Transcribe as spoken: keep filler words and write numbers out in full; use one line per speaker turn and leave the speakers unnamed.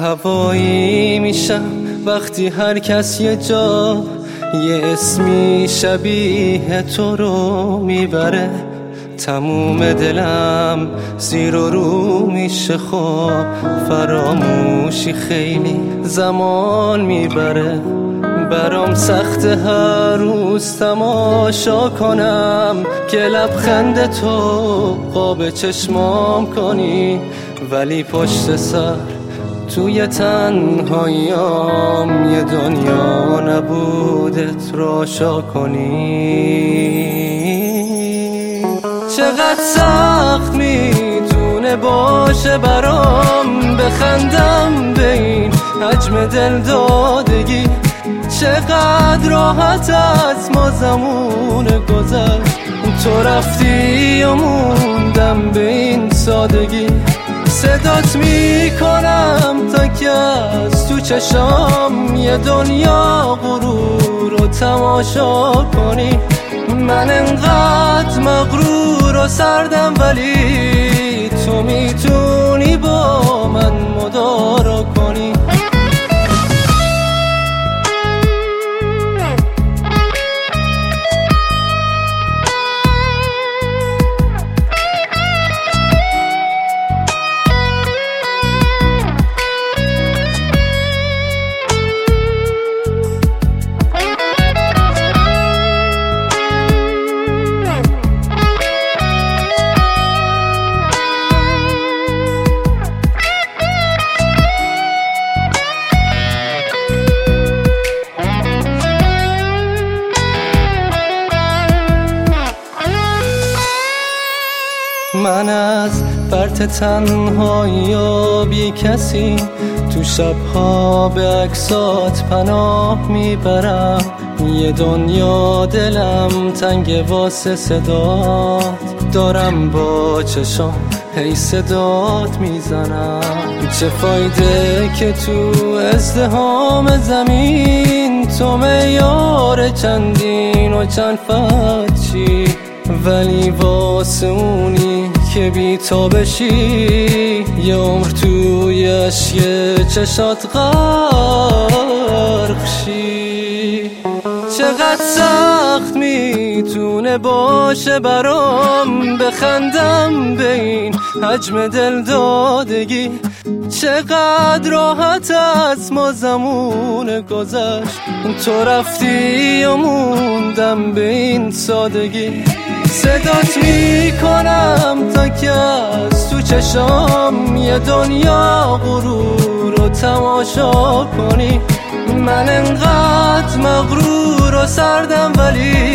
هوایی میشم وقتی هر کس یه جا یه اسمی شبیه تو رو میبره. تموم دلم زیر و رو میشه، خب فراموشی خیلی زمان میبره. برام سخت هر روز تماشا کنم که لبخند تو قاب چشمام کنی، ولی پشت سر توی تنهاییام یه دنیا نبودت راشا کنی. چقدر سخت میتونه باشه برام بخندم به این حجم دل دادگی، چقدر راحت از ما زمان گذشت. تو رفتی و موندم به این سادگی، صدات میکنم تا که از تو چشام یه دنیا غرور رو تماشا کنی. من انقدر مغرور و سردم، ولی تو میتونی با من مدارا کنی. من از فرط تنهایی و بی کسی تو شبها به عکسات پناه میبرم. یه دنیا دلم تنگ واسه صدات، دارم با چشم هی صدات میزنم. چه فایده که تو ازدحام زمین تو معیار چندین و چند فتشی، ولی واسه اونی که بی تا بشی یه عمر توی اشک چشات غرق شی. چقدر سخت میتونه باشه برام بخندم به این حجم دل دادگی، چقدر راحت از ما زمان گذشت. تو رفتی و موندم به این سادگی، صدات میکنم تا که از تو چشام یه دنیا غرور رو تماشا کنی. من انقدر مغرور و سردم، ولی